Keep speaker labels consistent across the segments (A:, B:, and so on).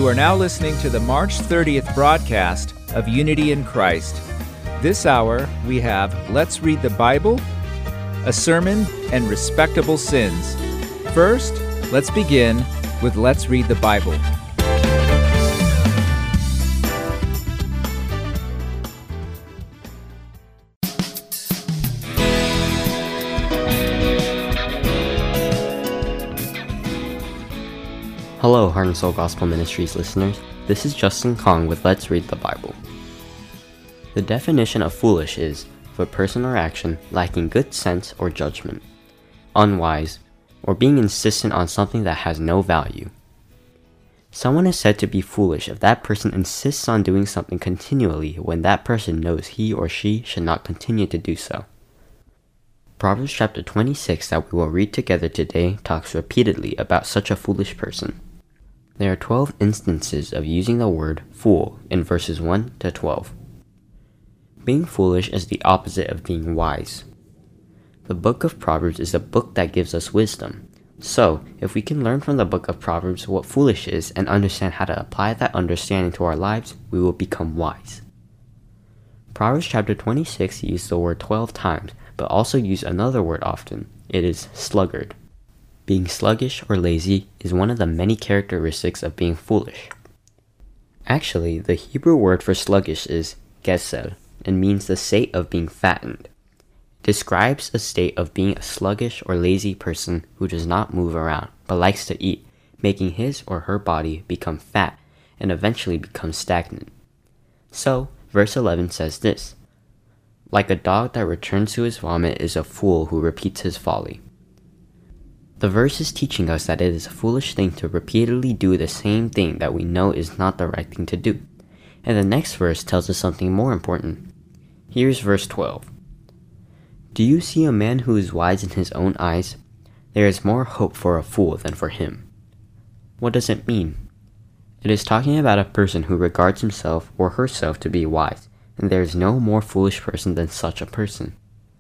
A: are now listening to the March 30th broadcast of Unity in Christ. This hour, we have Let's Read the Bible, a sermon, and respectable sins. First, let's begin with Let's Read the Bible.
B: Hello, Heart and Soul Gospel Ministries listeners. This is Justin Kong with Let's Read the Bible. The definition of foolish is for a person or action lacking good sense or judgment, unwise, or being insistent on something that has no value. Someone is said to be foolish if that person insists on doing something continually when that person knows he or she should not continue to do so. Proverbs chapter 26 that we will read together today talks repeatedly about such a foolish person. There are 12 instances of using the word fool in verses 1 to 12. Being foolish is the opposite of being wise. The book of Proverbs is a book that gives us wisdom. So, if we can learn from the book of Proverbs what foolish is and understand how to apply that understanding to our lives, we will become wise. Proverbs chapter 26 uses the word 12 times, but also use another word often. It is sluggard. Being sluggish or lazy is one of the many characteristics of being foolish. Actually, the Hebrew word for sluggish is gesel and means the state of being fattened. It describes a state of being a sluggish or lazy person who does not move around but likes to eat, making his or her body become fat and eventually become stagnant. So, verse 11 says this: like a dog that returns to his vomit is a fool who repeats his folly. The verse is teaching us that it is a foolish thing to repeatedly do the same thing that we know is not the right thing to do. And the next verse tells us something more important. Here's verse 12. Do you see a man who is wise in his own eyes? There is more hope for a fool than for him. What does it mean? It is talking about a person who regards himself or herself to be wise, and there is no more foolish person than such a person.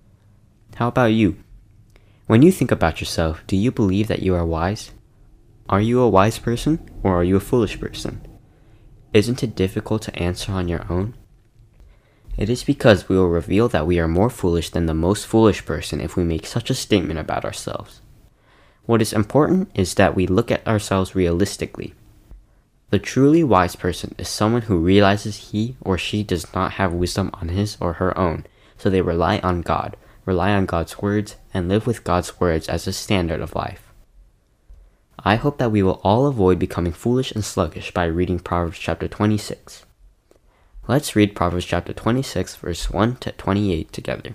B: How about you? When you think about yourself, do you believe that you are wise? Are you a wise person, or are you a foolish person? Isn't it difficult to answer on your own? It is because we will reveal that we are more foolish than the most foolish person if we make such a statement about ourselves. What is important is that we look at ourselves realistically. The truly wise person is someone who realizes he or she does not have wisdom on his or her own, so they rely on God, rely on God's words, and live with God's words as a standard of life. I hope that we will all avoid becoming foolish and sluggish by reading Proverbs chapter 26. Let's read Proverbs chapter 26 verse 1 to 28 together.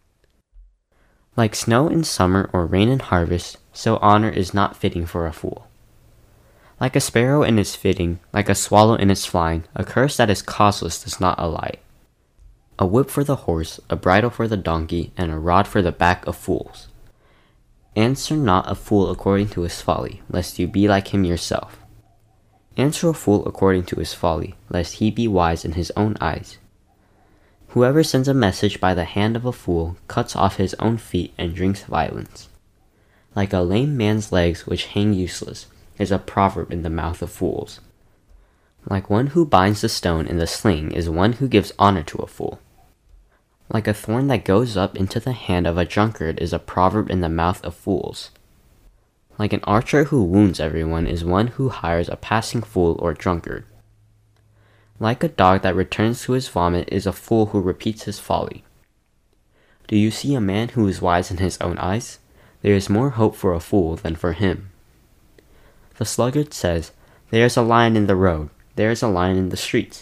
B: Like snow in summer or rain in harvest, so honor is not fitting for a fool. Like a sparrow in its fitting, like a swallow in its flying, a curse that is causeless does not alight. A whip for the horse, a bridle for the donkey, and a rod for the back of fools. Answer not a fool according to his folly, lest you be like him yourself. Answer a fool according to his folly, lest he be wise in his own eyes. Whoever sends a message by the hand of a fool cuts off his own feet and drinks violence. Like a lame man's legs which hang useless is a proverb in the mouth of fools. Like one who binds the stone in the sling is one who gives honor to a fool. Like a thorn that goes up into the hand of a drunkard is a proverb in the mouth of fools. Like an archer who wounds everyone is one who hires a passing fool or drunkard. Like a dog that returns to his vomit is a fool who repeats his folly. Do you see a man who is wise in his own eyes? There is more hope for a fool than for him. The sluggard says, there is a lion in the road, there is a lion in the streets.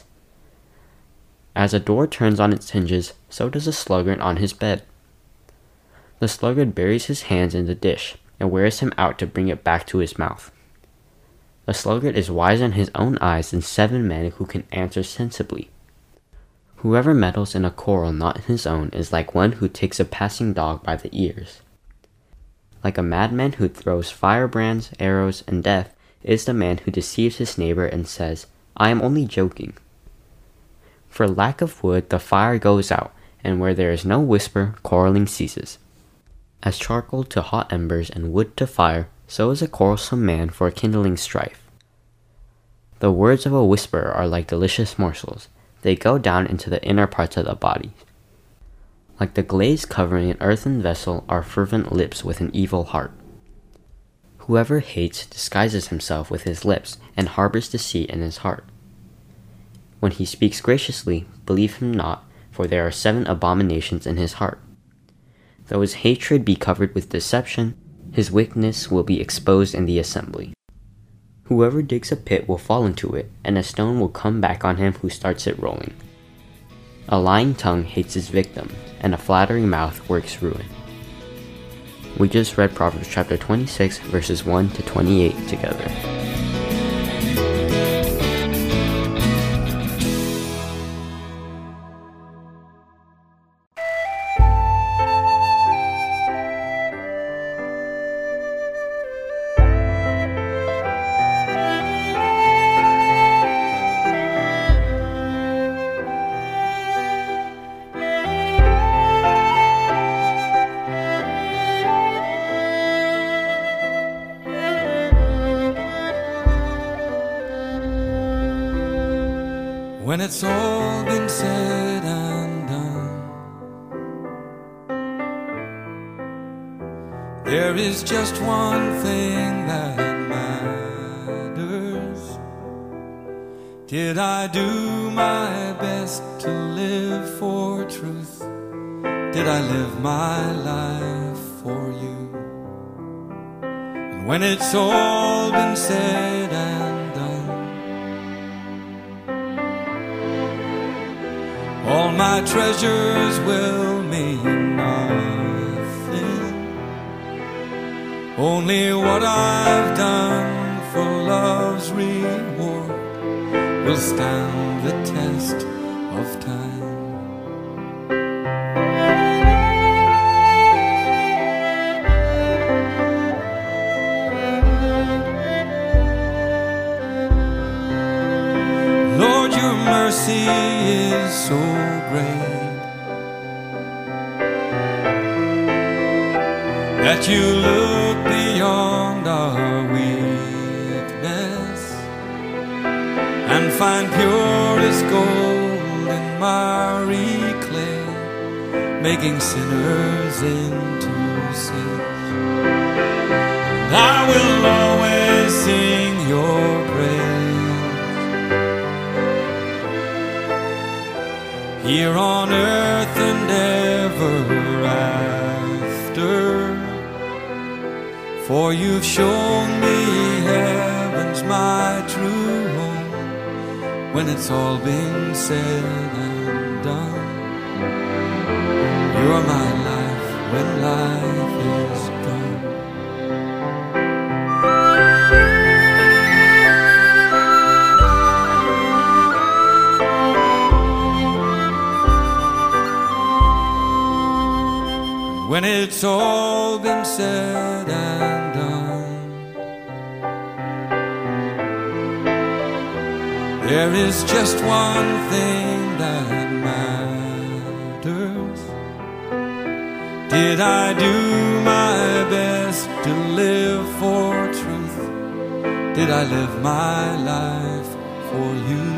B: As a door turns on its hinges, so does a sluggard on his bed. The sluggard buries his hands in the dish, and wears him out to bring it back to his mouth. The sluggard is wise in his own eyes than 7 men who can answer sensibly. Whoever meddles in a quarrel not his own is like one who takes a passing dog by the ears. Like a madman who throws firebrands, arrows, and death is the man who deceives his neighbor and says, I am only joking. For lack of wood the fire goes out, and where there is no whisper, quarreling ceases. As charcoal to hot embers and wood to fire, so is a quarrelsome man for kindling strife. The words of a whisperer are like delicious morsels. They go down into the inner parts of the body. Like the glaze covering an earthen vessel are fervent lips with an evil heart. Whoever hates disguises himself with his lips and harbors deceit in his heart. When he speaks graciously, believe him not, for there are 7 abominations in his heart. Though his hatred be covered with deception, his wickedness will be exposed in the assembly. Whoever digs a pit will fall into it, and a stone will come back on him who starts it rolling. A lying tongue hates his victim, and a flattering mouth works ruin. We just read Proverbs chapter 26, verses 1 to 28 together.
C: When it's all been said and done, there is just one thing that matters. Did I do my best to live for truth? Did I live my life for you? And when it's all been said and done, all my treasures will mean nothing. Only what I've done for love's reward will stand the test of time. Lord, your mercy is so great that you look beyond our weakness and find purest gold in miry clay, making sinners into saints. And I will always sing your praise here on earth and ever after, for you've shown me heaven's my true home. When it's all been said and done, you're my life when life is gone. When it's all been said and done, there is just one thing that matters. Did I do my best to live for truth? Did I live my life for you?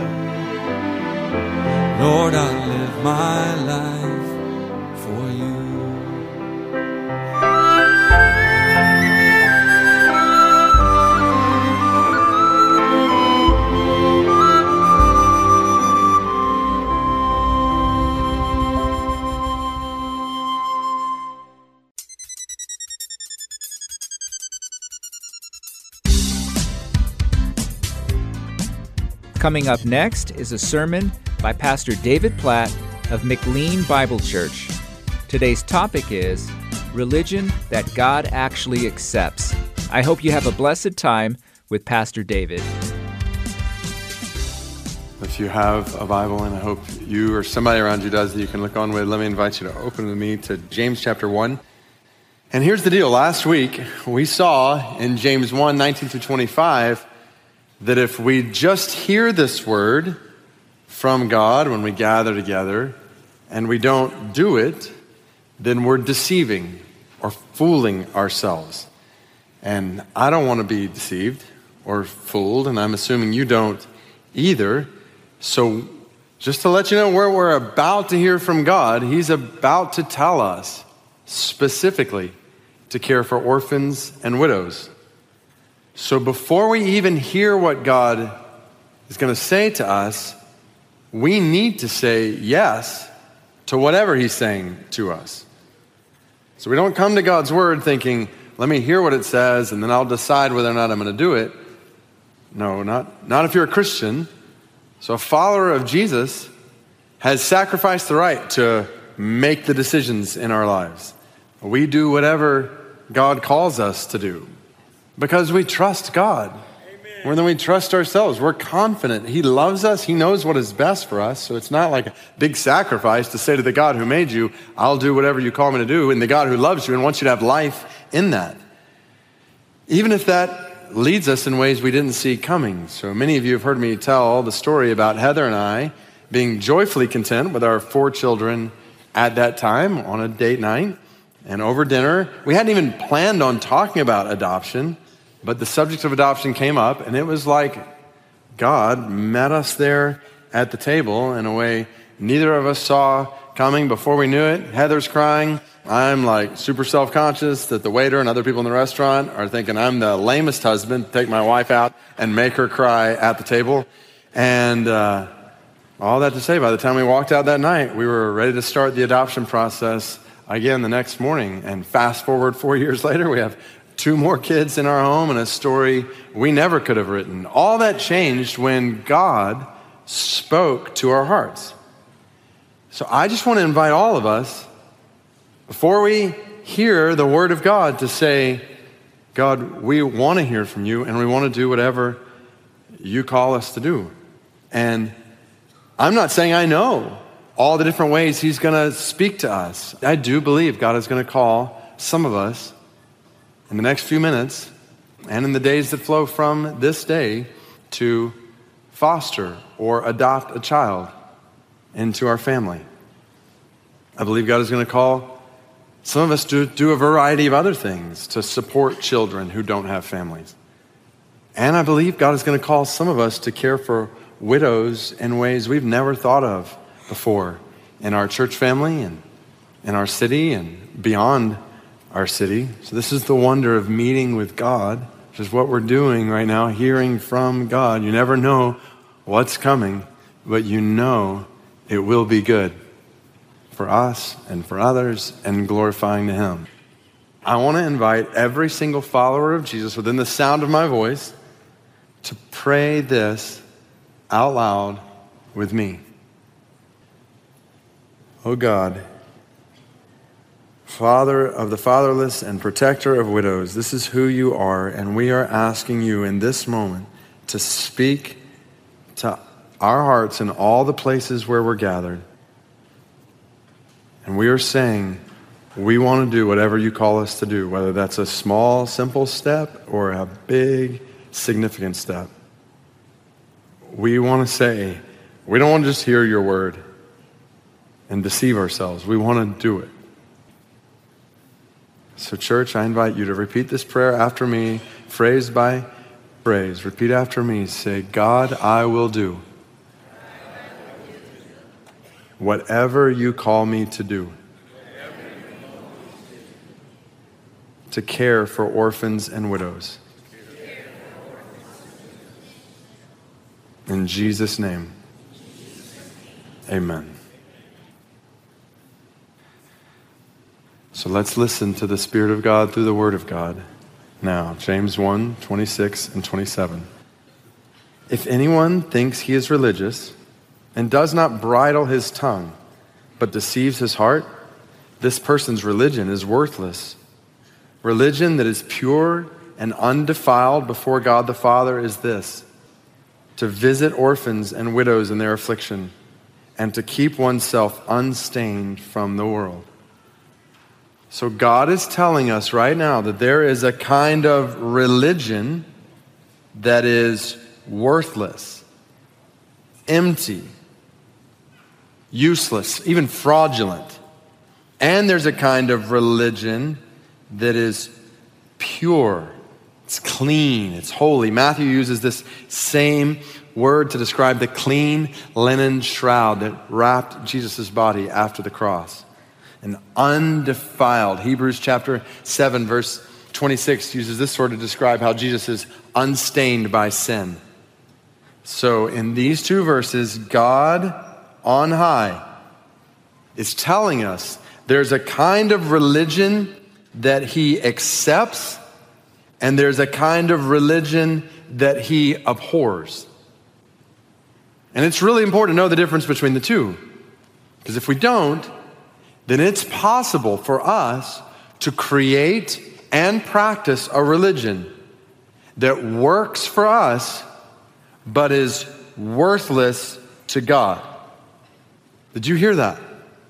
C: Lord, I live my life for you.
A: Coming up next is a sermon by Pastor David Platt of McLean Bible Church. Today's topic is Religion That God Actually Accepts. I hope you have a blessed time with Pastor David.
D: If you have a Bible, and I hope you or somebody around you does that you can look on with, let me invite you to open with me to James chapter 1. And here's the deal. Last week, we saw in James 1, 19 through 25, that if we just hear this word from God when we gather together and we don't do it, then we're deceiving or fooling ourselves. And I don't want to be deceived or fooled, and I'm assuming you don't either. So just to let you know where we're about to hear from God, he's about to tell us specifically to care for orphans and widows. So before we even hear what God is going to say to us, we need to say yes to whatever he's saying to us. So we don't come to God's word thinking, let me hear what it says and then I'll decide whether or not I'm going to do it. No, not if you're a Christian. So a follower of Jesus has sacrificed the right to make the decisions in our lives. We do whatever God calls us to do because we trust God more than we trust ourselves. We're confident he loves us. He knows what is best for us. So it's not like a big sacrifice to say to the God who made you, I'll do whatever you call me to do, and the God who loves you and wants you to have life in that. Even if that leads us in ways we didn't see coming. So many of you have heard me tell the story about Heather and I being joyfully content with our 4 children at that time on a date night and over dinner. We hadn't even planned on talking about adoption, but the subject of adoption came up, and it was like God met us there at the table in a way neither of us saw coming. Before we knew it, Heather's crying. I'm like super self-conscious that the waiter and other people in the restaurant are thinking I'm the lamest husband to take my wife out and make her cry at the table. And all that to say, by the time we walked out that night, we were ready to start the adoption process again the next morning. And fast forward 4 years later, we have 2 more kids in our home and a story we never could have written. All that changed when God spoke to our hearts. So I just want to invite all of us, before we hear the word of God, to say, God, we want to hear from you and we want to do whatever you call us to do. And I'm not saying I know all the different ways he's going to speak to us. I do believe God is going to call some of us in the next few minutes and in the days that flow from this day to foster or adopt a child into our family. I believe God is going to call some of us to do a variety of other things to support children who don't have families. And I believe God is going to call some of us to care for widows in ways we've never thought of before in our church family and in our city and beyond our city. So this is the wonder of meeting with God, which is what we're doing right now, hearing from God. You never know what's coming, but you know it will be good for us and for others and glorifying to him. I want to invite every single follower of Jesus within the sound of my voice to pray this out loud with me. Oh God, Father of the fatherless and protector of widows, this is who you are, and we are asking you in this moment to speak to our hearts in all the places where we're gathered. And we are saying we want to do whatever you call us to do, whether that's a small, simple step or a big, significant step. We want to say, we don't want to just hear your word and deceive ourselves. We want to do it. So church, I invite you to repeat this prayer after me, phrase by phrase. Repeat after me. Say, God, I will do whatever you call me to do to care for orphans and widows. In Jesus' name, amen. So let's listen to the Spirit of God through the Word of God. Now, James 1, 26 and 27. If anyone thinks he is religious and does not bridle his tongue, but deceives his heart, this person's religion is worthless. Religion that is pure and undefiled before God the Father is this: to visit orphans and widows in their affliction, and to keep oneself unstained from the world. So God is telling us right now that there is a kind of religion that is worthless, empty, useless, even fraudulent. And there's a kind of religion that is pure, It's clean, it's holy. Matthew uses this same word to describe the clean linen shroud that wrapped Jesus' body after the cross. And undefiled. Hebrews chapter 7, verse 26 uses this word to describe how Jesus is unstained by sin. So in these two verses, God on high is telling us there's a kind of religion that he accepts, and there's a kind of religion that he abhors. And it's really important to know the difference between the two. Because if we don't, then it's possible for us to create and practice a religion that works for us, but is worthless to God. Did you hear that?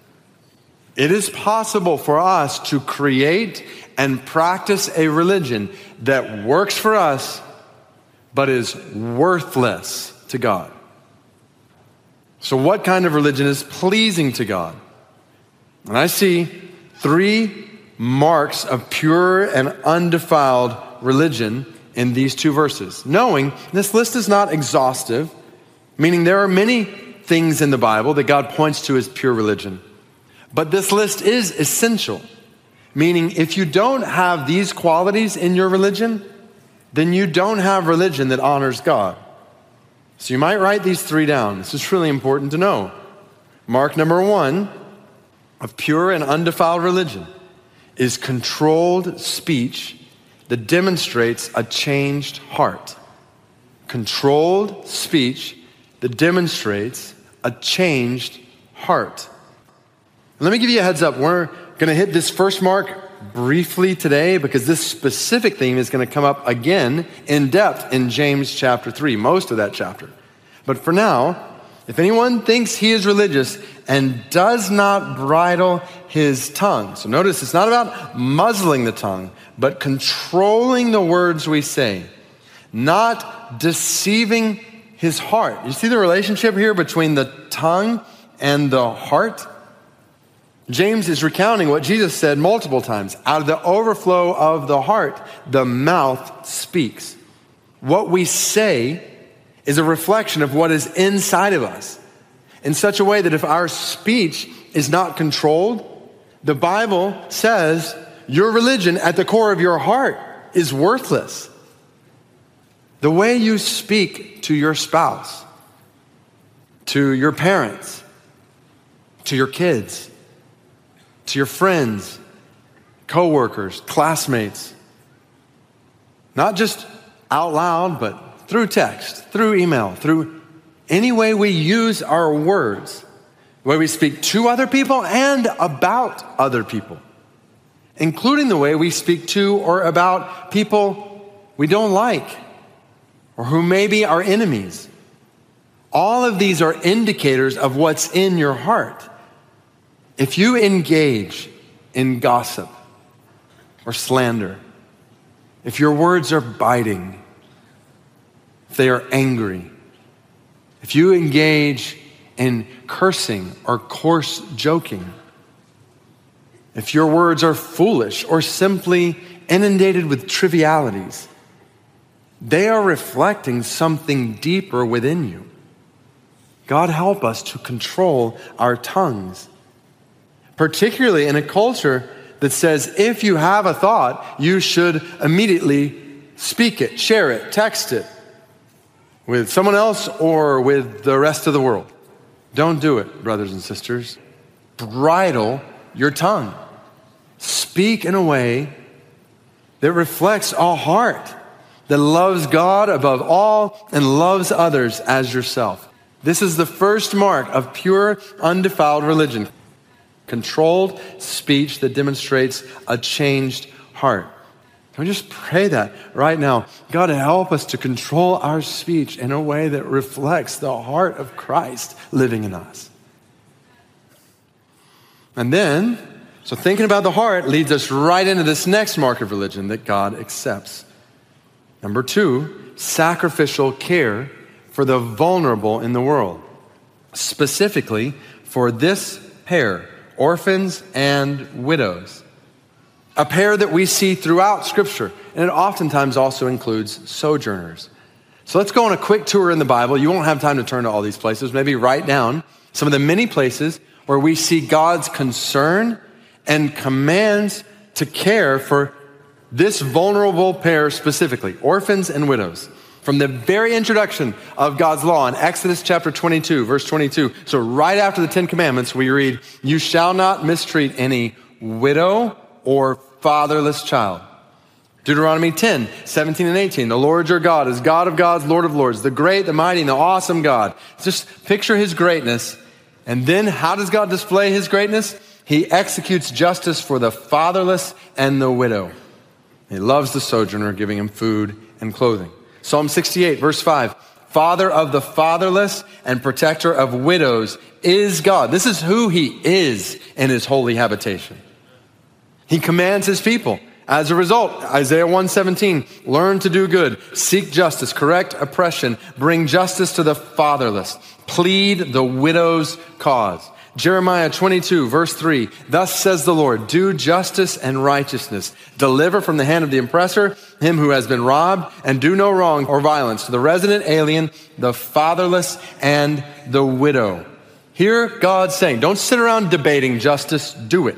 D: It is possible for us to create and practice a religion that works for us, but is worthless to God. So what kind of religion is pleasing to God? And I see 3 marks of pure and undefiled religion in these 2 verses. Knowing this list is not exhaustive, meaning there are many things in the Bible that God points to as pure religion. But this list is essential, meaning if you don't have these qualities in your religion, then you don't have religion that honors God. So you might write these 3 down. This is really important to know. Mark number 1 of pure and undefiled religion is controlled speech that demonstrates a changed heart. Controlled speech that demonstrates a changed heart. Let me give you a heads up. We're going to hit this first mark briefly today because this specific theme is going to come up again in depth in James chapter 3, most of that chapter. But for now, if anyone thinks he is religious and does not bridle his tongue. So notice it's not about muzzling the tongue, but controlling the words we say, not deceiving his heart. You see the relationship here between the tongue and the heart? James is recounting what Jesus said multiple times. Out of the overflow of the heart, the mouth speaks. What we say is a reflection of what is inside of us in such a way that if our speech is not controlled, the Bible says your religion at the core of your heart is worthless. The way you speak to your spouse, to your parents, to your kids, to your friends, coworkers, classmates, not just out loud, but through text, through email, through any way we use our words, the way we speak to other people and about other people, including the way we speak to or about people we don't like or who may be our enemies. All of these are indicators of what's in your heart. If you engage in gossip or slander, if your words are biting, if they are angry, if you engage in cursing or coarse joking, if your words are foolish or simply inundated with trivialities, they are reflecting something deeper within you. God help us to control our tongues, particularly in a culture that says if you have a thought, you should immediately speak it, share it, text it with someone else or with the rest of the world. Don't do it, brothers and sisters. Bridle your tongue. Speak in a way that reflects a heart that loves God above all and loves others as yourself. This is the first mark of pure, undefiled religion. Controlled speech that demonstrates a changed heart. Can we just pray that right now? God, help us to control our speech in a way that reflects the heart of Christ living in us. And then, so thinking about the heart leads us right into this next mark of religion that God accepts. Number 2, sacrificial care for the vulnerable in the world. Specifically for this pair, orphans and widows. a pair that we see throughout Scripture, and it oftentimes also includes sojourners. So let's go on a quick tour in the Bible. You won't have time to turn to all these places. Maybe write down some of the many places where we see God's concern and commands to care for this vulnerable pair specifically, orphans and widows. From the very introduction of God's law in Exodus chapter 22, verse 22. So right after the 10 Commandments, we read, "You shall not mistreat any widow or fatherless child." Deuteronomy 10, 17 and 18. "The Lord your God is God of gods, Lord of lords, the great, the mighty, and the awesome God." Just picture his greatness. And then how does God display his greatness? He executes justice for the fatherless and the widow. He loves the sojourner, giving him food and clothing. Psalm 68, verse 5. "Father of the fatherless and protector of widows is God." This is who he is in his holy habitation. He commands his people. As a result, Isaiah 1:17, "Learn to do good, seek justice, correct oppression, bring justice to the fatherless, plead the widow's cause." Jeremiah 22, verse 3, "Thus says the Lord, do justice and righteousness, deliver from the hand of the oppressor him who has been robbed, and do no wrong or violence to the resident alien, the fatherless, and the widow." Here God's saying, don't sit around debating justice, do it.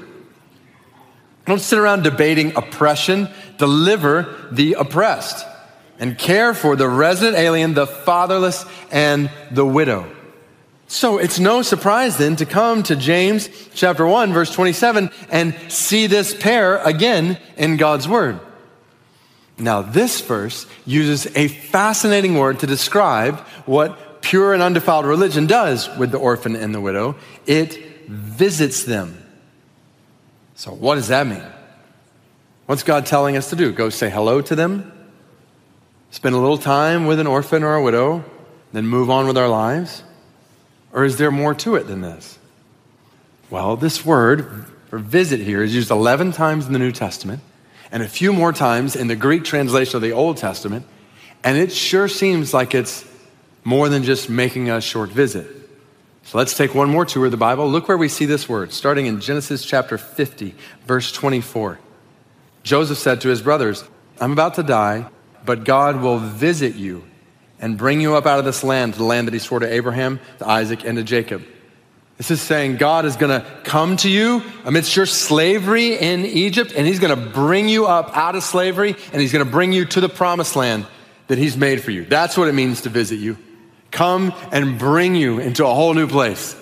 D: Don't sit around debating oppression, deliver the oppressed, and care for the resident alien, the fatherless, and the widow. So it's no surprise then to come to James chapter 1, verse 27, and see this pair again in God's word. Now this verse uses a fascinating word to describe what pure and undefiled religion does with the orphan and the widow. It visits them. So what does that mean? What's God telling us to do? Go say hello to them? Spend a little time with an orphan or a widow, then move on with our lives? Or is there more to it than this? Well, this word for visit here is used 11 times in the New Testament and a few more times in the Greek translation of the Old Testament, and it sure seems like it's more than just making a short visit. So let's take one more tour of the Bible. Look where we see this word, starting in Genesis chapter 50, verse 24. Joseph said to his brothers, "I'm about to die, but God will visit you and bring you up out of this land, to the land that he swore to Abraham, to Isaac, and to Jacob." This is saying God is going to come to you amidst your slavery in Egypt, and he's going to bring you up out of slavery, and he's going to bring you to the promised land that he's made for you. That's what it means to visit you. Come and bring you into a whole new place.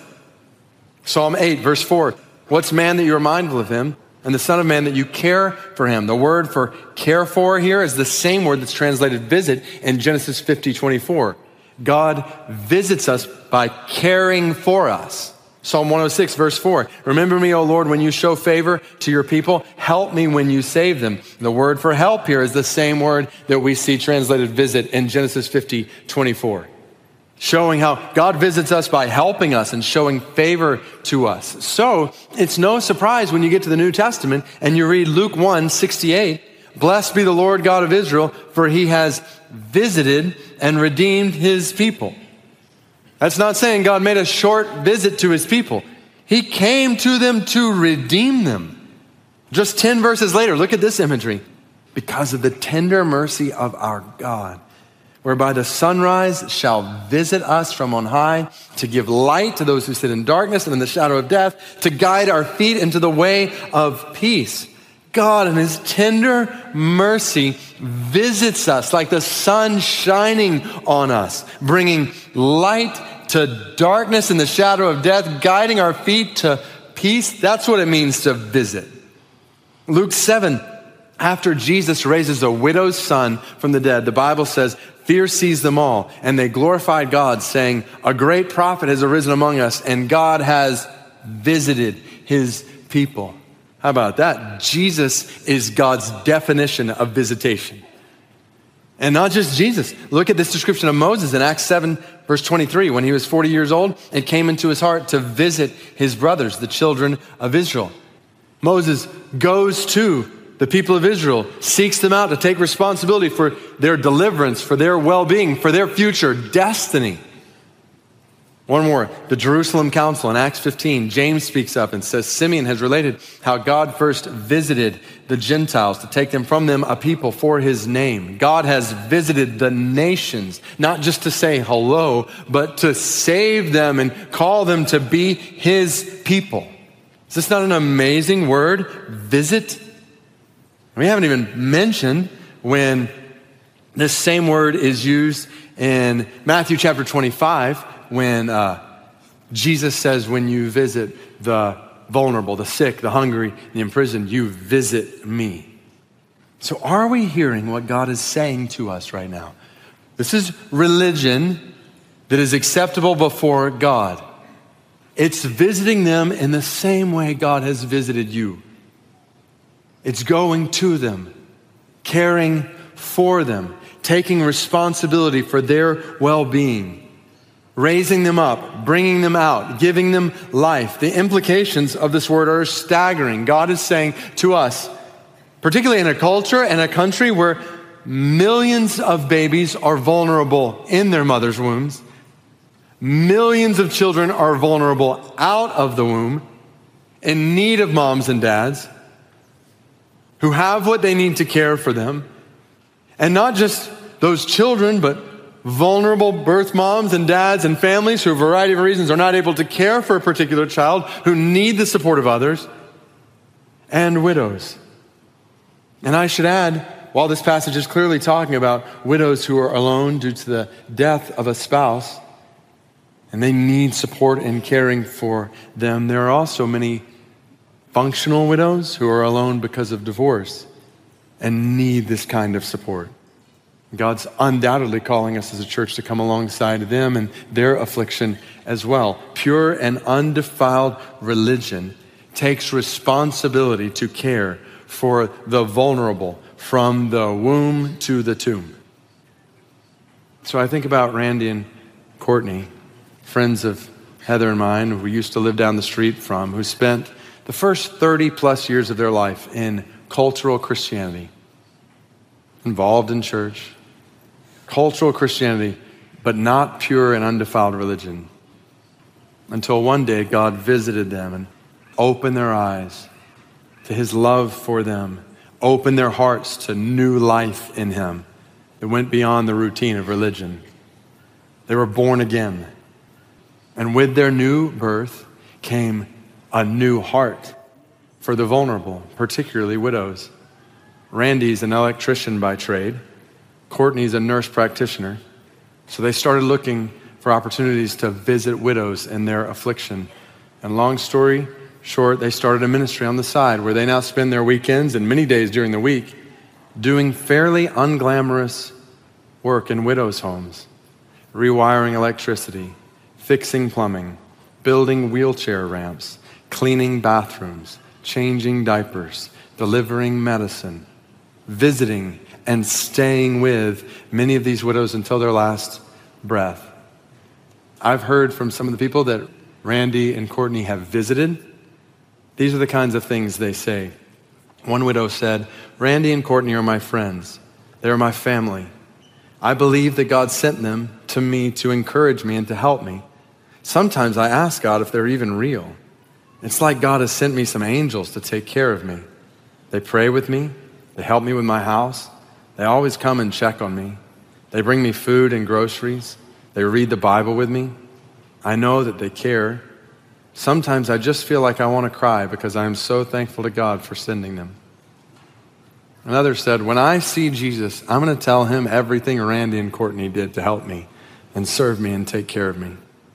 D: Psalm 8, verse 4. "What's man that you are mindful of him, and the son of man that you care for him?" The word for care for here is the same word that's translated visit in Genesis 50:24. God visits us by caring for us. Psalm 106, verse 4. "Remember me, O Lord, when you show favor to your people. Help me when you save them." The word for help here is the same word that we see translated visit in Genesis 50:24. Showing how God visits us by helping us and showing favor to us. So it's no surprise when you get to the New Testament and you read Luke 1:68, "Blessed be the Lord God of Israel, for he has visited and redeemed his people." That's not saying God made a short visit to his people. He came to them to redeem them. Just 10 verses later, look at this imagery. "Because of the tender mercy of our God, whereby the sunrise shall visit us from on high, to give light to those who sit in darkness and in the shadow of death, to guide our feet into the way of peace." God in his tender mercy visits us like the sun shining on us, bringing light to darkness and the shadow of death, guiding our feet to peace. That's what it means to visit. Luke 7, after Jesus raises a widow's son from the dead, the Bible says, "Fear seized them all, and they glorified God, saying, 'A great prophet has arisen among us, and God has visited his people.'" How about that? Jesus is God's definition of visitation. And not just Jesus. Look at this description of Moses in Acts 7, verse 23. When he was 40 years old, it came into his heart to visit his brothers, the children of Israel. Moses goes to the people of Israel, seeks them out to take responsibility for their deliverance, for their well-being, for their future destiny. One more, the Jerusalem Council in Acts 15, James speaks up and says, Simeon has related how God first visited the Gentiles to take them from them a people for his name. God has visited the nations, not just to say hello, but to save them and call them to be his people. Is this not an amazing word? Visit? We haven't even mentioned when this same word is used in Matthew chapter 25, when Jesus says, when you visit the vulnerable, the sick, the hungry, the imprisoned, you visit me. So are we hearing what God is saying to us right now? This is religion that is acceptable before God. It's visiting them in the same way God has visited you. It's going to them, caring for them, taking responsibility for their well-being, raising them up, bringing them out, giving them life. The implications of this word are staggering. God is saying to us, particularly in a culture and a country where millions of babies are vulnerable in their mother's wombs, millions of children are vulnerable out of the womb, in need of moms and dads who have what they need to care for them. And not just those children, but vulnerable birth moms and dads and families who, for a variety of reasons, are not able to care for a particular child, who need the support of others, and widows. And I should add, while this passage is clearly talking about widows who are alone due to the death of a spouse, and they need support in caring for them, there are also many functional widows who are alone because of divorce and need this kind of support. God's undoubtedly calling us as a church to come alongside them and their affliction as well. Pure and undefiled religion takes responsibility to care for the vulnerable from the womb to the tomb. So I think about Randy and Courtney, friends of Heather and mine, who we used to live down the street from, who spent the first 30 plus years of their life in cultural Christianity, involved in church, cultural Christianity, but not pure and undefiled religion. Until one day God visited them and opened their eyes to his love for them, opened their hearts to new life in him that went beyond the routine of religion. They were born again. And with their new birth came a new heart for the vulnerable, particularly widows. Randy's an electrician by trade. Courtney's a nurse practitioner. So they started looking for opportunities to visit widows in their affliction. And long story short, they started a ministry on the side where they now spend their weekends and many days during the week doing fairly unglamorous work in widows' homes, rewiring electricity, fixing plumbing, building wheelchair ramps, cleaning bathrooms, changing diapers, delivering medicine, visiting and staying with many of these widows until their last breath. I've heard from some of the people that Randy and Courtney have visited. These are the kinds of things they say. One widow said, Randy and Courtney are my friends. They are my family. I believe that God sent them to me to encourage me and to help me. Sometimes I ask God if they're even real. It's like God has sent me some angels to take care of me. They pray with me. They help me with my house. They always come and check on me. They bring me food and groceries. They read the Bible with me. I know that they care. Sometimes I just feel like I want to cry because I am so thankful to God for sending them. Another said, when I see Jesus, I'm going to tell him everything Randy and Courtney did to help me and serve me and take care of me.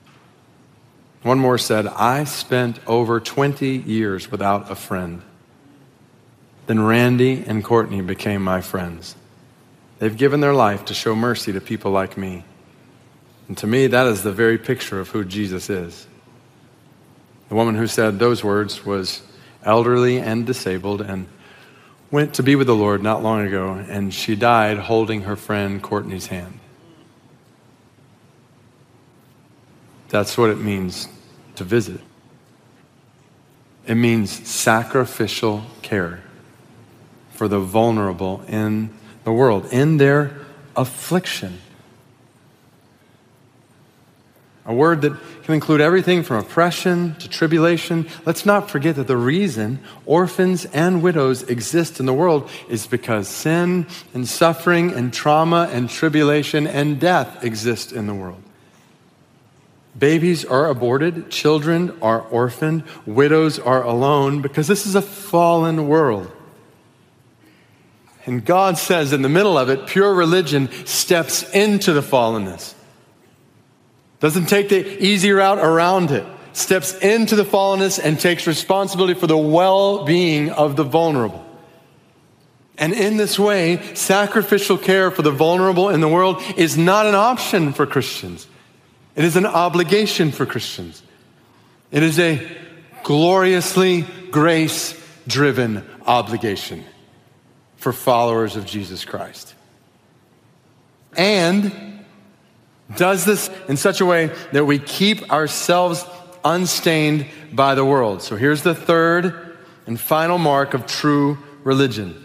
D: One more said, I spent over 20 years without a friend. Then Randy and Courtney became my friends. They've given their life to show mercy to people like me. And to me, that is the very picture of who Jesus is. The woman who said those words was elderly and disabled and went to be with the Lord not long ago, and she died holding her friend Courtney's hand. That's what it means to visit. It means sacrificial care for the vulnerable in the world, in their affliction. a word that can include everything from oppression to tribulation. Let's not forget that the reason orphans and widows exist in the world is because sin and suffering and trauma and tribulation and death exist in the world. Babies are aborted, children are orphaned, widows are alone, because this is a fallen world. And God says in the middle of it, pure religion steps into the fallenness. Doesn't take the easy route around it. Steps into the fallenness and takes responsibility for the well-being of the vulnerable. And in this way, sacrificial care for the vulnerable in the world is not an option for Christians. It is an obligation for Christians. It is a gloriously grace-driven obligation for followers of Jesus Christ. And does this in such a way that we keep ourselves unstained by the world. So here's the third and final mark of true religion.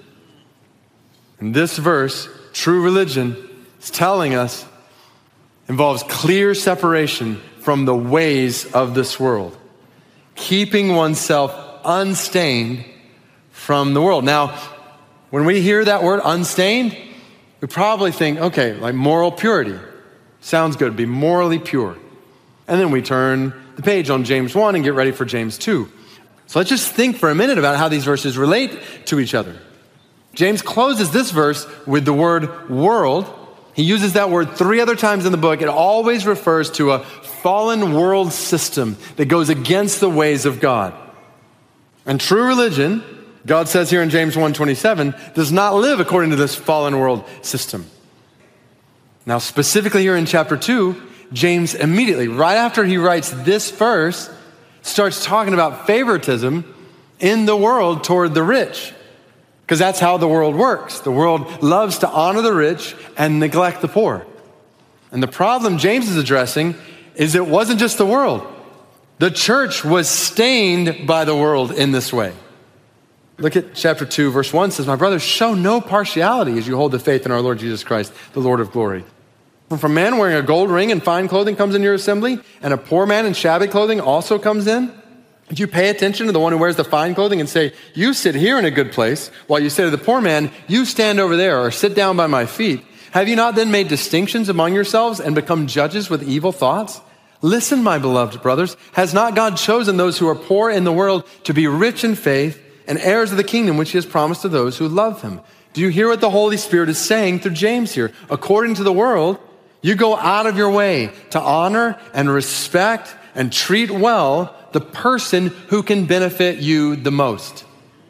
D: In this verse, true religion is telling us involves clear separation from the ways of this world, keeping oneself unstained from the world. Now, when we hear that word unstained, we probably think, okay, like moral purity. Sounds good, be morally pure. And then we turn the page on James 1 and get ready for James 2. So let's just think for a minute about how these verses relate to each other. James closes this verse with the word world. He uses that word 3 other times in the book. It always refers to a fallen world system that goes against the ways of God. And true religion, God says here in James 1:27, does not live according to this fallen world system. Now, specifically here in chapter 2, James immediately, right after he writes this verse, starts talking about favoritism in the world toward the rich. Because that's how the world works. The world loves to honor the rich and neglect the poor. And the problem James is addressing is it wasn't just the world. The church was stained by the world in this way. Look at chapter 2, verse 1 says, "My brothers, show no partiality as you hold the faith in our Lord Jesus Christ, the Lord of glory. If a man wearing a gold ring and fine clothing comes into your assembly, and a poor man in shabby clothing also comes in, if you pay attention to the one who wears the fine clothing and say, 'You sit here in a good place,' while you say to the poor man, 'You stand over there,' or 'Sit down by my feet,' have you not then made distinctions among yourselves and become judges with evil thoughts? Listen, my beloved brothers, has not God chosen those who are poor in the world to be rich in faith and heirs of the kingdom which he has promised to those who love him?" Do you hear what the Holy Spirit is saying through James here? According to the world, you go out of your way to honor and respect and treat well the person who can benefit you the most.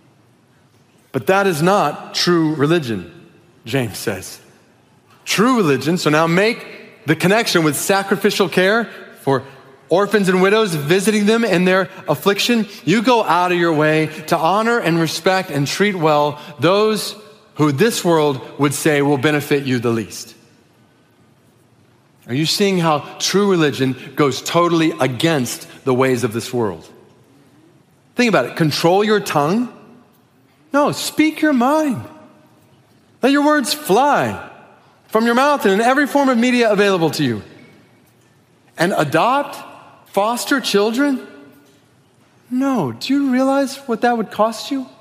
D: But that is not true religion, James says. True religion, so now make the connection with sacrificial care for orphans and widows, visiting them in their affliction. You go out of your way to honor and respect and treat well those who this world would say will benefit you the least. Are you seeing how true religion goes totally against the ways of this world? Think about it. Control your tongue? No, speak your mind. Let your words fly from your mouth and in every form of media available to you. And adopt, foster children? No. Do you realize what that would cost you?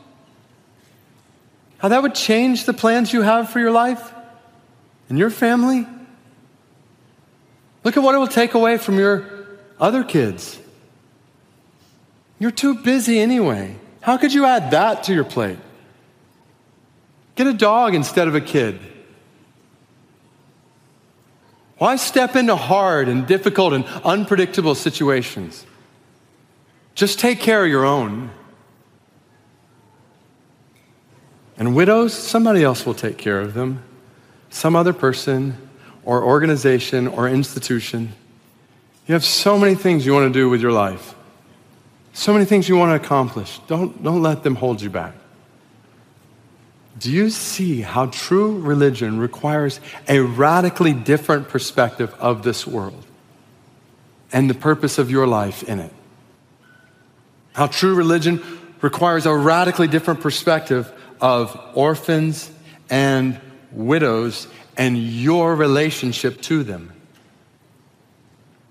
D: How that would change the plans you have for your life and your family? Look at what it will take away from your other kids. You're too busy anyway. How could you add that to your plate? Get a dog instead of a kid. Why step into hard and difficult and unpredictable situations? Just take care of your own. And widows, somebody else will take care of them. Some other person or organization or institution. You have so many things you want to do with your life. So many things you want to accomplish. Don't let them hold you back. Do you see how true religion requires a radically different perspective of this world and the purpose of your life in it? How true religion requires a radically different perspective of orphans and widows and your relationship to them.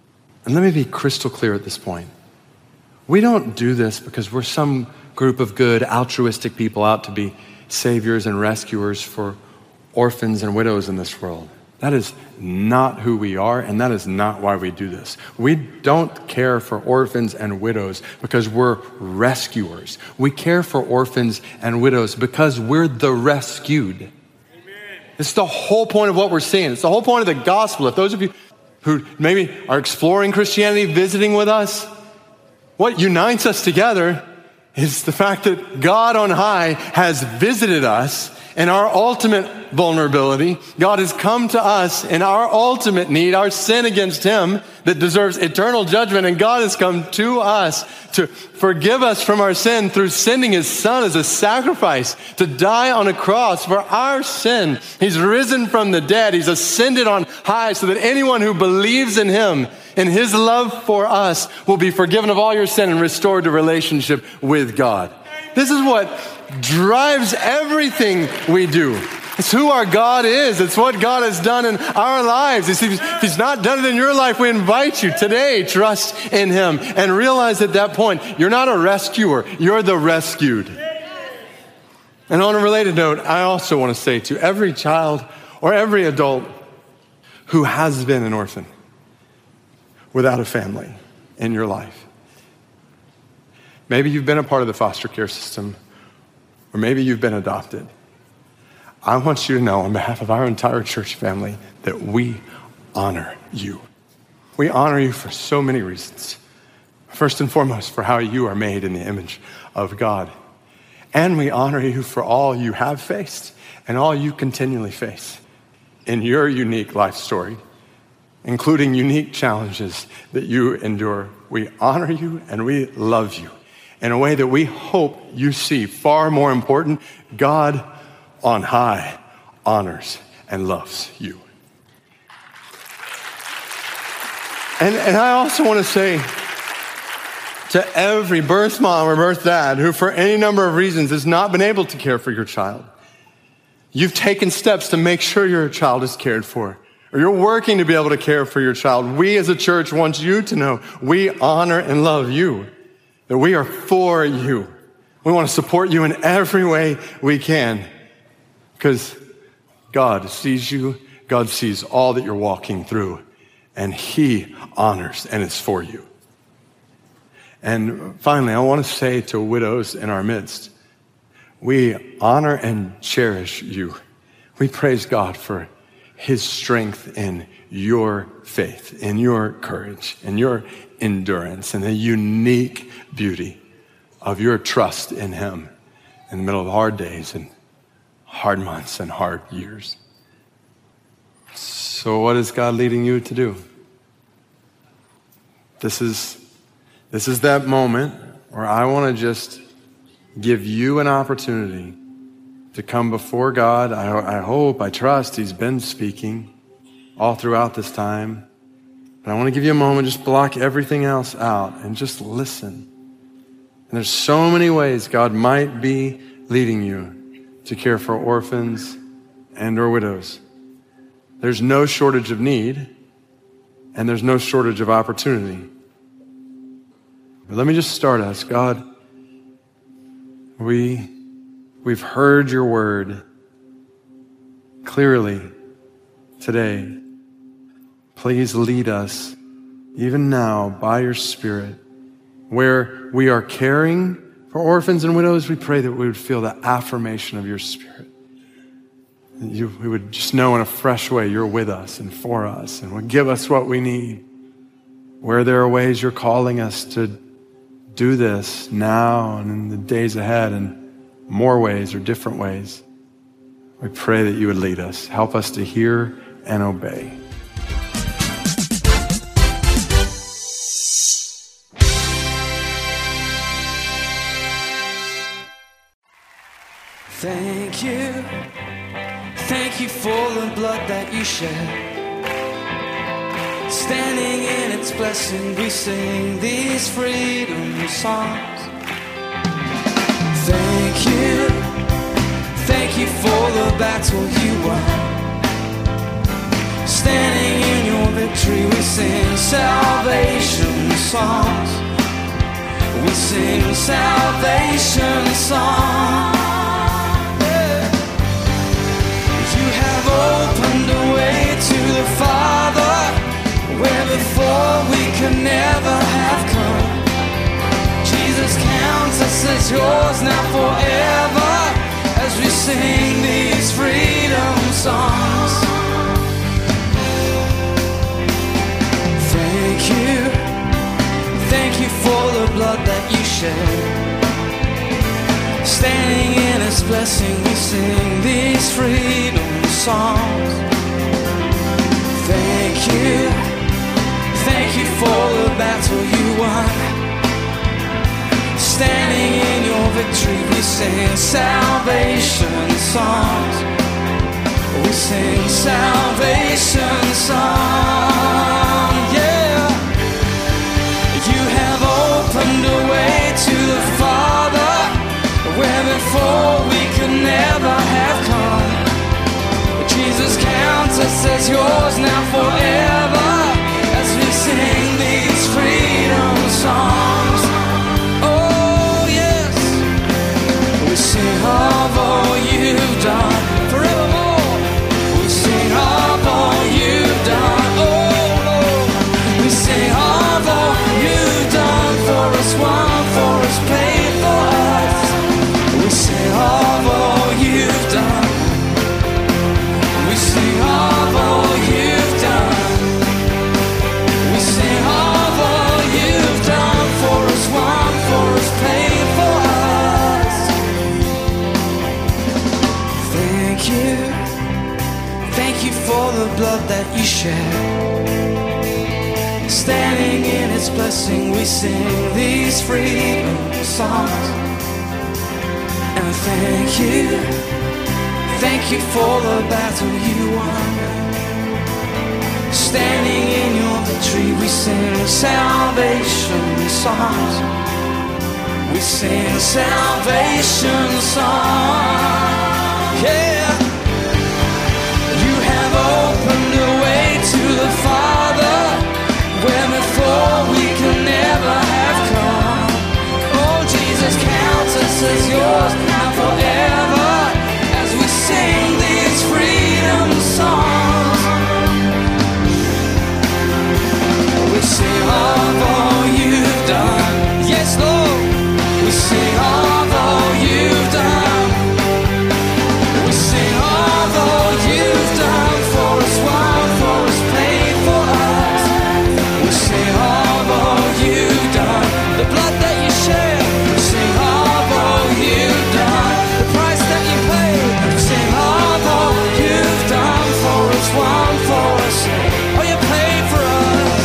D: And let me be crystal clear at this point. We don't do this because we're some group of good, altruistic people out to be saviors and rescuers for orphans and widows in this world. That is not who we are, and that is not why we do this. We don't care for orphans and widows because we're rescuers. We care for orphans and widows because we're the rescued. Amen. It's the whole point of what we're seeing. It's the whole point of the gospel. If those of you who maybe are exploring Christianity, visiting with us, what unites us together is the fact that God on high has visited us in our ultimate vulnerability. God has come to us in our ultimate need, our sin against him that deserves eternal judgment. And God has come to us to forgive us from our sin through sending his son as a sacrifice to die on a cross for our sin. He's risen from the dead. He's ascended on high so that anyone who believes in him and his love for us will be forgiven of all your sin and restored to relationship with God. This is what drives everything we do. It's who our God is. It's what God has done in our lives. If he's not done it in your life, we invite you today, trust in him and realize at that point, you're not a rescuer, you're the rescued. And on a related note, I also want to say to every child or every adult who has been an orphan without a family in your life. Maybe you've been a part of the foster care system, or maybe you've been adopted. I want you to know on behalf of our entire church family that we honor you. We honor you for so many reasons. First and foremost, for how you are made in the image of God. And we honor you for all you have faced and all you continually face in your unique life story, including unique challenges that you endure. We honor you and we love you in a way that we hope you see. Far more important, God on high honors and loves you. And I also want to say to every birth mom or birth dad who for any number of reasons has not been able to care for your child, you've taken steps to make sure your child is cared for, or you're working to be able to care for your child. We as a church want you to know we honor and love you, that we are for you. We want to support you in every way we can because God sees you. God sees all that you're walking through, and he honors and is for you. And finally, I want to say to widows in our midst, we honor and cherish you. We praise God for his strength in your faith, in your courage, in your endurance, and the unique beauty of your trust in him in the middle of hard days and hard months and hard years. So what is God leading you to do? This is that moment where I want to just give you an opportunity to come before God. I hope, I trust he's been speaking all throughout this time. But I want to give you a moment, just block everything else out and just listen. And there's so many ways God might be leading you to care for orphans and or widows. There's no shortage of need, and there's no shortage of opportunity. But let me just start us. God, we've heard your word clearly today. Please lead us, even now, by your Spirit. Where we are caring for orphans and widows, we pray that we would feel the affirmation of your Spirit. We would just know in a fresh way you're with us and for us and would give us what we need. Where there are ways you're calling us to do this now and in the days ahead in more ways or different ways, we pray that you would lead us. Help us to hear and obey.
C: Thank you for the blood that you shed. Standing in its blessing, we sing these freedom songs. Thank you for the battle you won. Standing in your victory. victory, we sing salvation songs. We sing salvation songs. Yeah. You have opened a way to the Father, where before we could never have come. Jesus counts us as yours now forever, as we sing these freedom songs. Thank you for the blood that you shed. Standing in His blessing, we sing these freedom songs. Thank you for the battle you won. Standing in your victory, we sing salvation songs. We sing salvation songs, yeah. You have opened a way to the Father, where before we could never have come. Jesus counts us as yours now forever, as we sing these freedom songs. Oh yes, we sing of all you've done forevermore. We sing of all you've done, oh Lord. We sing of all you've done for us, won for us, paid for us. We sing of all you've done. We sing of all you've done. We sing of all you've done for us, won for us, paid for us. Thank you for the blood that you shed. Standing in His blessing, we sing these freedom songs. And thank you for the battle you won. Standing in your victory, we sing salvation songs. We sing salvation songs, yeah. You have opened a way to the Father, where before we could never have come. Oh, Jesus counts us as yours now forever, as we sing these freedom songs. We sing of all you've done, yes Lord. We sing of all you've done. We sing of all you've done for us, won for us, paid for us. We sing of all you've done, the blood that you shed. We sing of all you've done, the price that you paid. We sing of all you've done for us, won for us. Oh, you paid for us.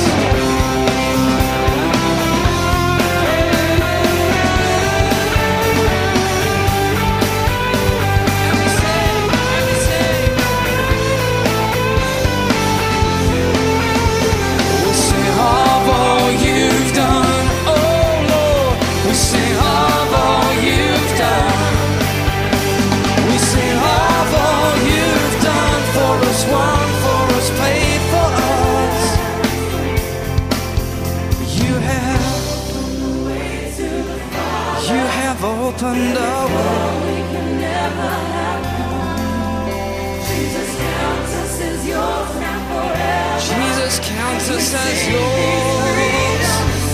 C: Opened up, we can never have known. Jesus counts us as yours now forever. Jesus counts us as yours.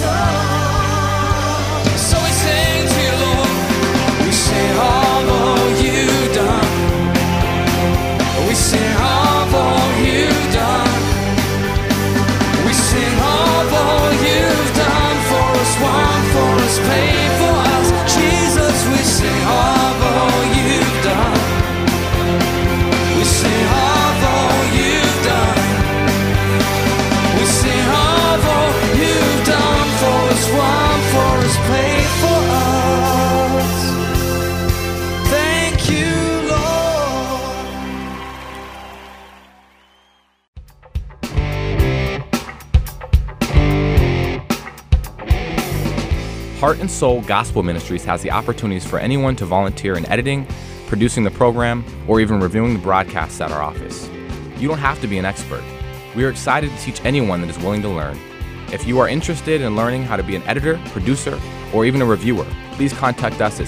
C: So we sing to you, Lord. We sing of all you've done. We sing of all you've done. We sing of all you've done for us, won for us, paid for us. Jesus, we sing of all you've done. We sing of all you've done. We sing of all you've done for us, won for us, paid for us. Thank you, Lord.
E: Heart and Soul Gospel Ministries has the opportunities for anyone to volunteer in editing, producing the program, or even reviewing the broadcasts at our office. You don't have to be an expert. We are excited to teach anyone that is willing to learn. If you are interested in learning how to be an editor, producer, or even a reviewer, please contact us at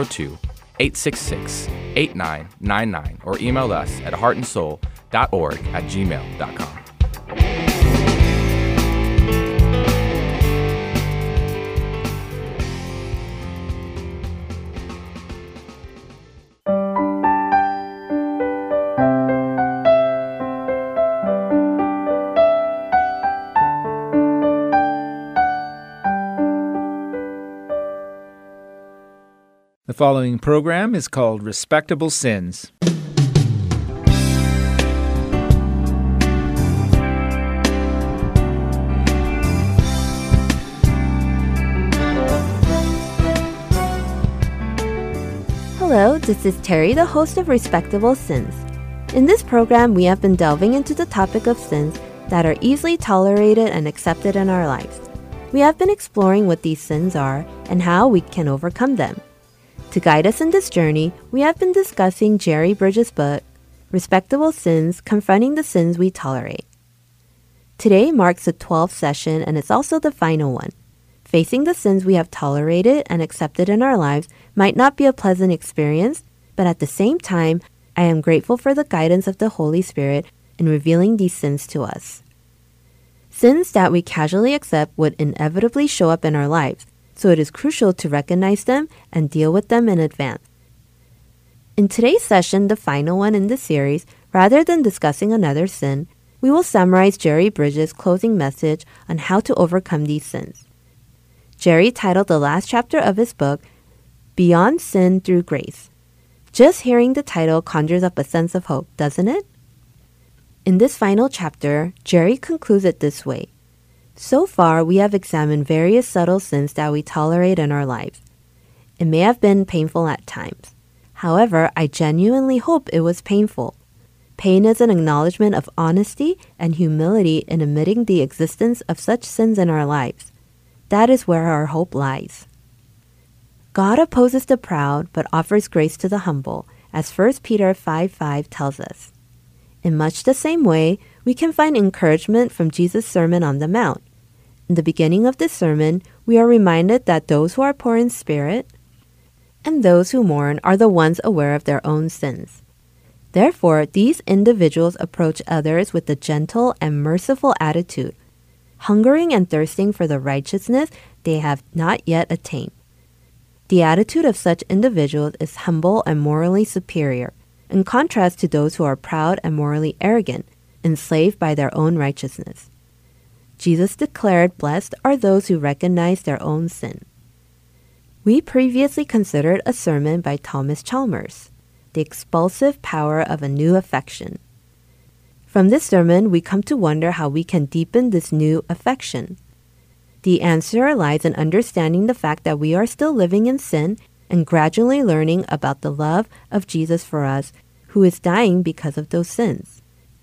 E: 602-866-8999 or email us at heartandsoul.org@gmail.com.
A: The following program is called Respectable Sins.
F: Hello, this is Terry, the host of Respectable Sins. In this program, we have been delving into the topic of sins that are easily tolerated and accepted in our lives. We have been exploring what these sins are and how we can overcome them. To guide us in this journey, we have been discussing Jerry Bridges' book, Respectable Sins, Confronting the Sins We Tolerate. Today marks the 12th session and it's also the final one. Facing the sins we have tolerated and accepted in our lives might not be a pleasant experience, but at the same time, I am grateful for the guidance of the Holy Spirit in revealing these sins to us. Sins that we casually accept would inevitably show up in our lives, so it is crucial to recognize them and deal with them in advance. In today's session, the final one in this series, rather than discussing another sin, we will summarize Jerry Bridges' closing message on how to overcome these sins. Jerry titled the last chapter of his book, Beyond Sin Through Grace. Just hearing the title conjures up a sense of hope, doesn't it? In this final chapter, Jerry concludes it this way. So far, we have examined various subtle sins that we tolerate in our lives. It may have been painful at times. However, I genuinely hope it was painful. Pain is an acknowledgement of honesty and humility in admitting the existence of such sins in our lives. That is where our hope lies. God opposes the proud, but offers grace to the humble, as 1 Peter 5:5 tells us. In much the same way, we can find encouragement from Jesus' Sermon on the Mount. In the beginning of this sermon, we are reminded that those who are poor in spirit and those who mourn are the ones aware of their own sins. Therefore, these individuals approach others with a gentle and merciful attitude, hungering and thirsting for the righteousness they have not yet attained. The attitude of such individuals is humble and morally superior, in contrast to those who are proud and morally arrogant, enslaved by their own righteousness. Jesus declared, "Blessed are those who recognize their own sin." We previously considered a sermon by Thomas Chalmers, The Expulsive Power of a New Affection. From this sermon, we come to wonder how we can deepen this new affection. The answer lies in understanding the fact that we are still living in sin and gradually learning about the love of Jesus for us, who is dying because of those sins.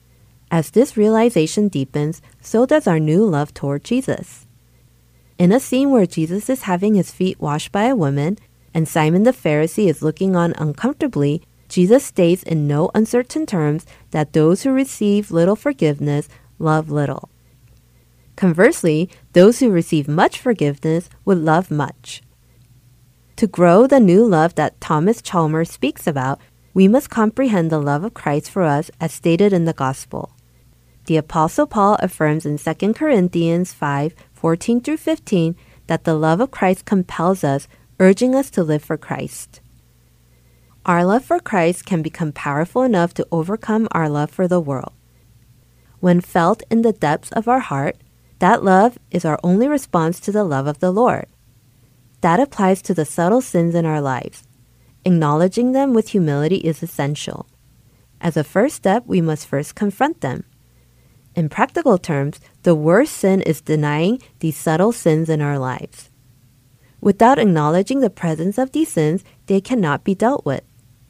F: As this realization deepens, so does our new love toward Jesus. In a scene where Jesus is having his feet washed by a woman and Simon the Pharisee is looking on uncomfortably, Jesus states in no uncertain terms that those who receive little forgiveness love little. Conversely, those who receive much forgiveness would love much. To grow the new love that Thomas Chalmers speaks about, we must comprehend the love of Christ for us as stated in the Gospel. The Apostle Paul affirms in 2 Corinthians 5:14-15 that the love of Christ compels us, urging us to live for Christ. Our love for Christ can become powerful enough to overcome our love for the world. When felt in the depths of our heart, that love is our only response to the love of the Lord. That applies to the subtle sins in our lives. Acknowledging them with humility is essential. As a first step, we must first confront them. In practical terms, the worst sin is denying these subtle sins in our lives. Without acknowledging the presence of these sins, they cannot be dealt with.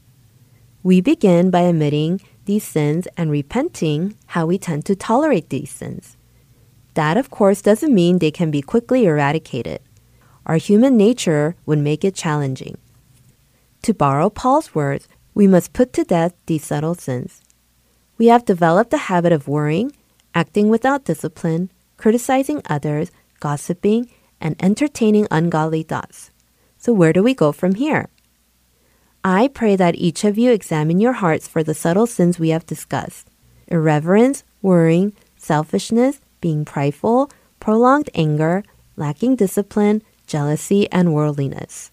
F: We begin by admitting these sins and repenting how we tend to tolerate these sins. That, of course, doesn't mean they can be quickly eradicated. Our human nature would make it challenging. To borrow Paul's words, we must put to death these subtle sins. We have developed the habit of worrying, acting without discipline, criticizing others, gossiping, and entertaining ungodly thoughts. So where do we go from here? I pray that each of you examine your hearts for the subtle sins we have discussed: irreverence, worrying, selfishness, being prideful, prolonged anger, lacking discipline, jealousy, and worldliness.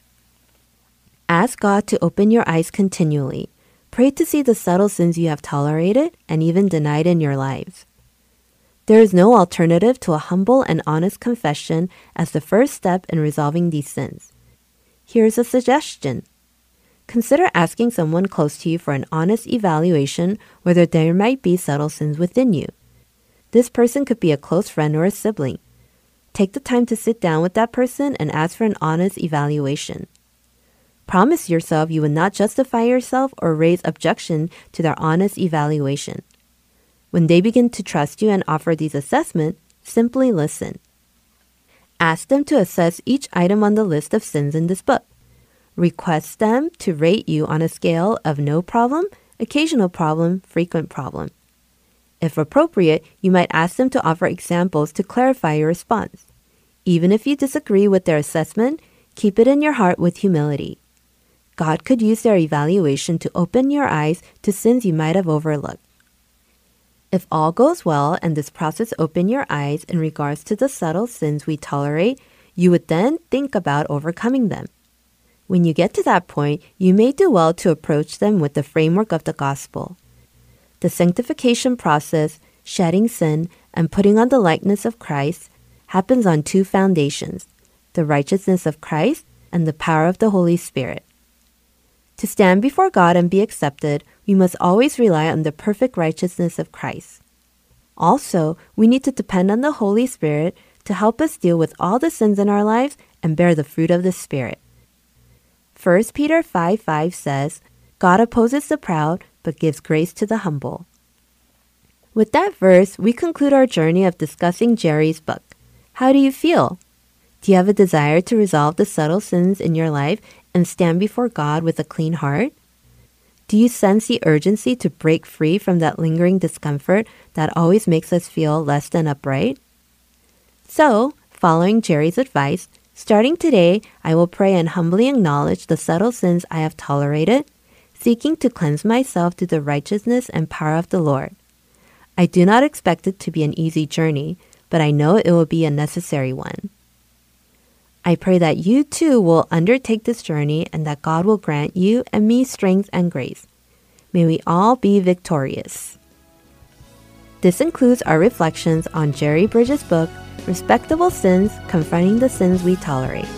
F: Ask God to open your eyes continually. Pray to see the subtle sins you have tolerated and even denied in your lives. There is no alternative to a humble and honest confession as the first step in resolving these sins. Here's a suggestion. Consider asking someone close to you for an honest evaluation whether there might be subtle sins within you. This person could be a close friend or a sibling. Take the time to sit down with that person and ask for an honest evaluation. Promise yourself you will not justify yourself or raise objection to their honest evaluation. When they begin to trust you and offer these assessments, simply listen. Ask them to assess each item on the list of sins in this book. Request them to rate you on a scale of no problem, occasional problem, frequent problem. If appropriate, you might ask them to offer examples to clarify your response. Even if you disagree with their assessment, keep it in your heart with humility. God could use their evaluation to open your eyes to sins you might have overlooked. If all goes well and this process opens your eyes in regards to the subtle sins we tolerate, you would then think about overcoming them. When you get to that point, you may do well to approach them with the framework of the gospel. The sanctification process, shedding sin, and putting on the likeness of Christ happens on two foundations: the righteousness of Christ and the power of the Holy Spirit. To stand before God and be accepted, we must always rely on the perfect righteousness of Christ. Also, we need to depend on the Holy Spirit to help us deal with all the sins in our lives and bear the fruit of the Spirit. 1 Peter 5:5 says, God opposes the proud, but gives grace to the humble. With that verse, we conclude our journey of discussing Jerry's book. How do you feel? Do you have a desire to resolve the subtle sins in your life and stand before God with a clean heart? Do you sense the urgency to break free from that lingering discomfort that always makes us feel less than upright? So, following Jerry's advice, starting today, I will pray and humbly acknowledge the subtle sins I have tolerated, seeking to cleanse myself through the righteousness and power of the Lord. I do not expect it to be an easy journey, but I know it will be a necessary one. I pray that you too will undertake this journey and that God will grant you and me strength and grace. May we all be victorious. This includes our reflections on Jerry Bridges' book, Respectable Sins, Confronting the Sins We Tolerate.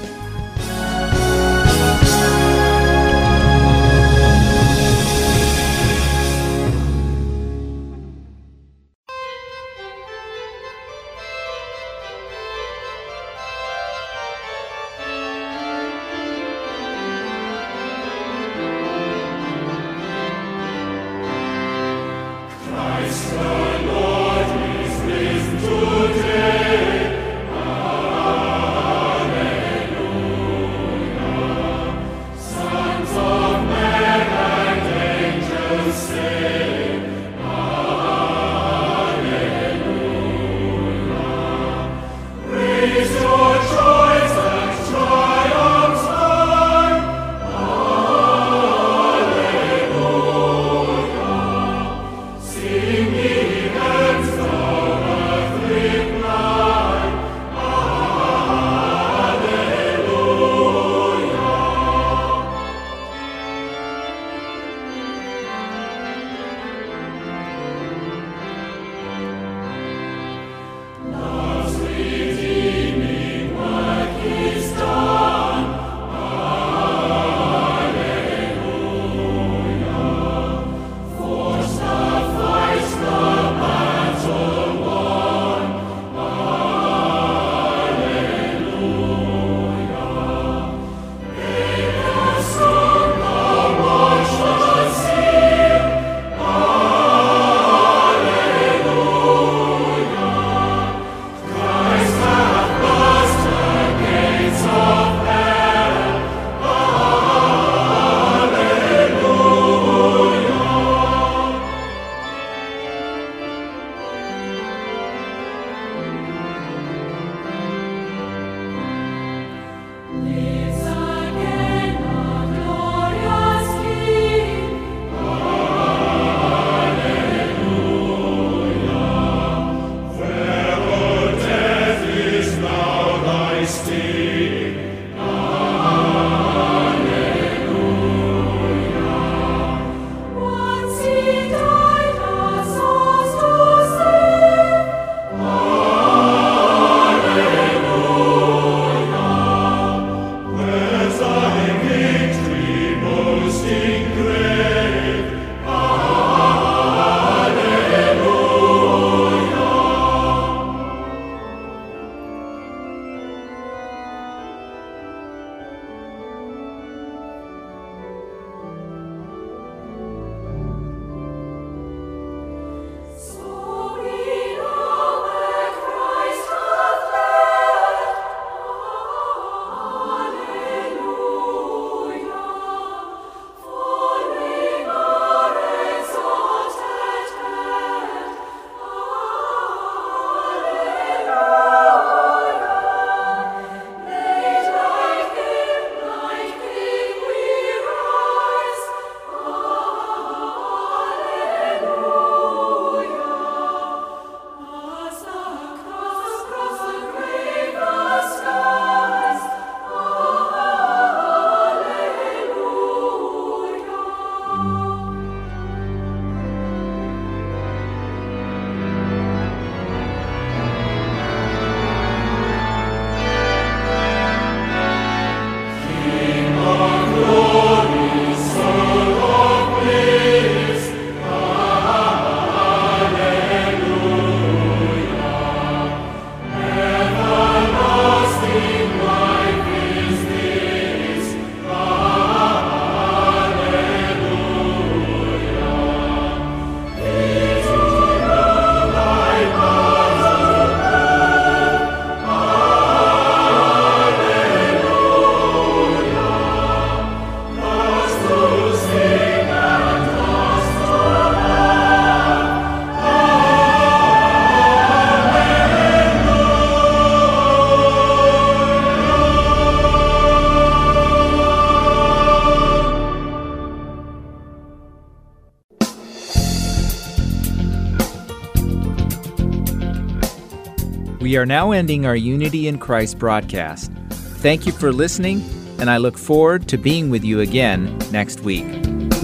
A: We are now ending our Unity in Christ broadcast. Thank you for listening, and I look forward to being with you again next week.